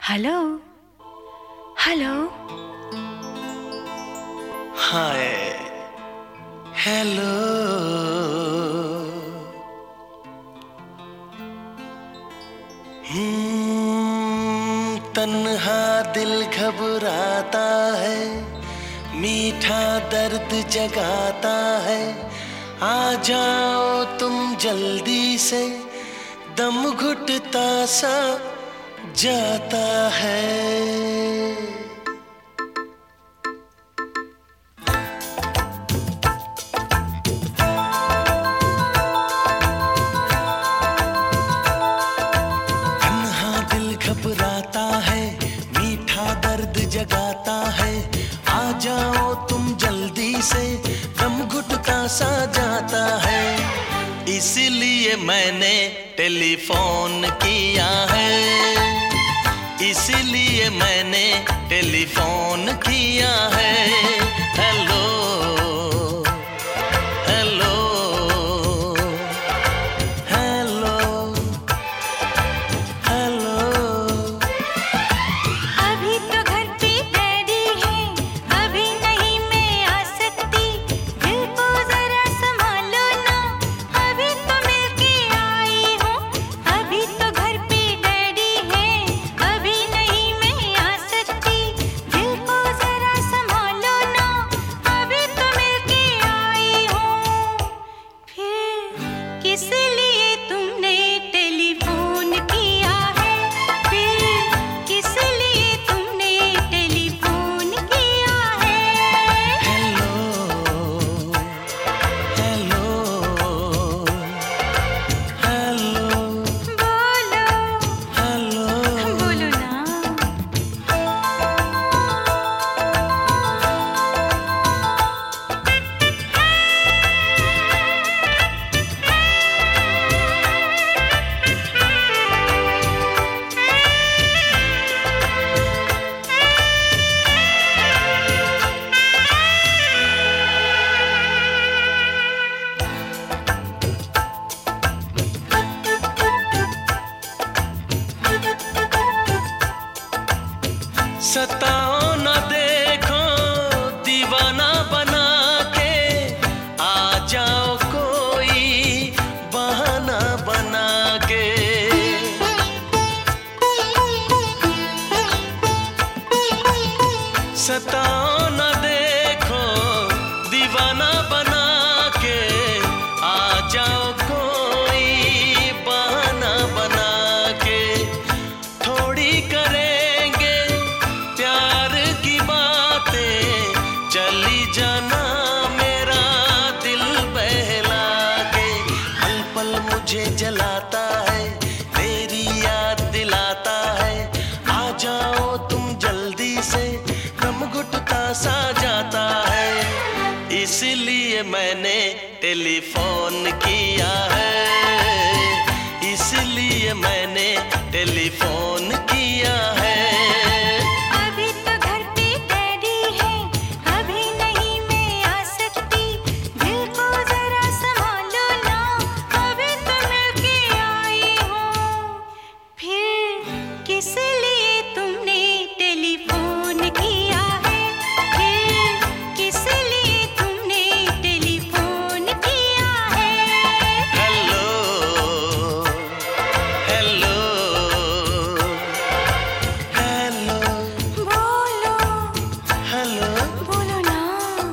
Hello hello. Hi hello. तन्हा दिल घबराता है, मीठा दर्द जगाता है। आ जाओ तुम जल्दी से, दम घुटता सा जाता है। घबराता है, मीठा दर्द जगाता है। आ जाओ तुम जल्दी से, दम घुटता सा जाता है। इसलिए मैंने टेलीफोन किया है, इसलिए मैंने टेलीफोन किया है। Hello hello hello hello. अभी तो घर पे डैडी है, अभी नहीं मैं आ सकती। दिल को जरा संभालो ना, अभी तो मिलके आई हूँ। अभी तो घर पे डैडी है, अभी नहीं मैं आ सकती। दिल को जरा संभालो ना, अभी तो मिलके आई हूँ। फिर किस लिए तुमने टेलीफोन किया है? फिर किस लिए तुमने टेलीफोन किया है? हेलो हेलो हेलो बोलो हेलो। बोलो ना। सताओ न देखो दीवाना बना के, आ जाओ कोई बहाना बना के। सताओ न देखो दीवाना बना के, आ जाओ कोई बहाना बना के। थोड़ी करेंगे प्यार की बातें, चली जाना मेरा दिल बहला के। पल पल मुझे जलाता है, तेरी याद दिलाता है। आ जाओ तुम जल्दी से, दम घुटता सा जाता है। इसलिए मैंने टेलीफोन किया है, इसलिए मैंने टेलीफोन किया है। अभी तो घर पे डैडी है, अभी नहीं मैं आ सकती। दिल को जरा संभालो ना, अभी तो मिलके आई हूँ। फिर किस लिए तुमने टेलीफोन किया है? फिर किस लिए तुमने टेलीफोन किया है? हेलो हेलो हेलो बोलो हेलो। बोलो ना।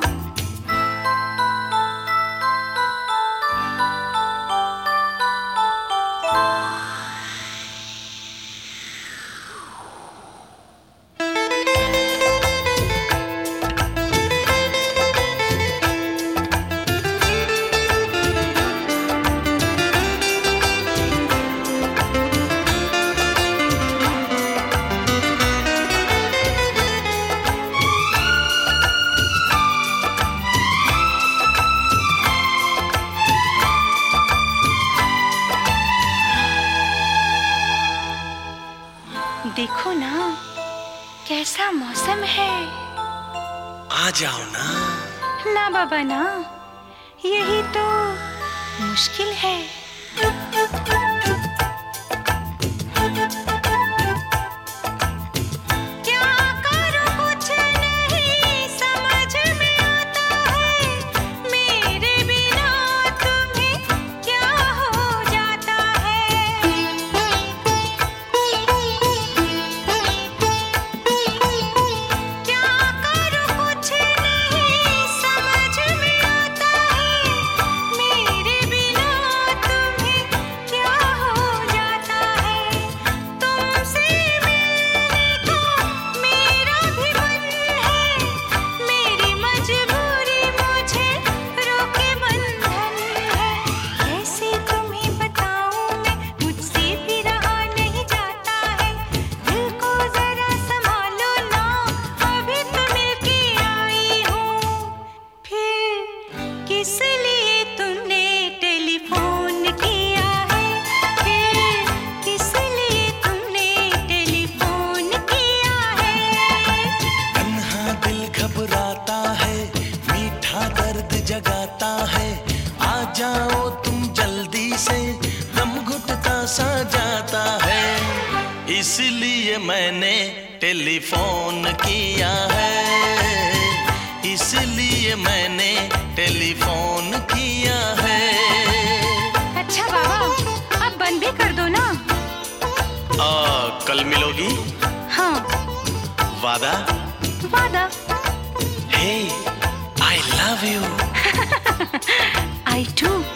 देखो ना कैसा मौसम है। आ जाओ ना। ना बाबा ना, यही तो मुश्किल है। इसलिए मैंने टेलीफोन किया है, इसलिए मैंने टेलीफोन किया है। अच्छा बाबा, अब बंद भी कर दो ना। कल मिलोगी? हाँ। वादा? वादा। Hey, I love you. I too.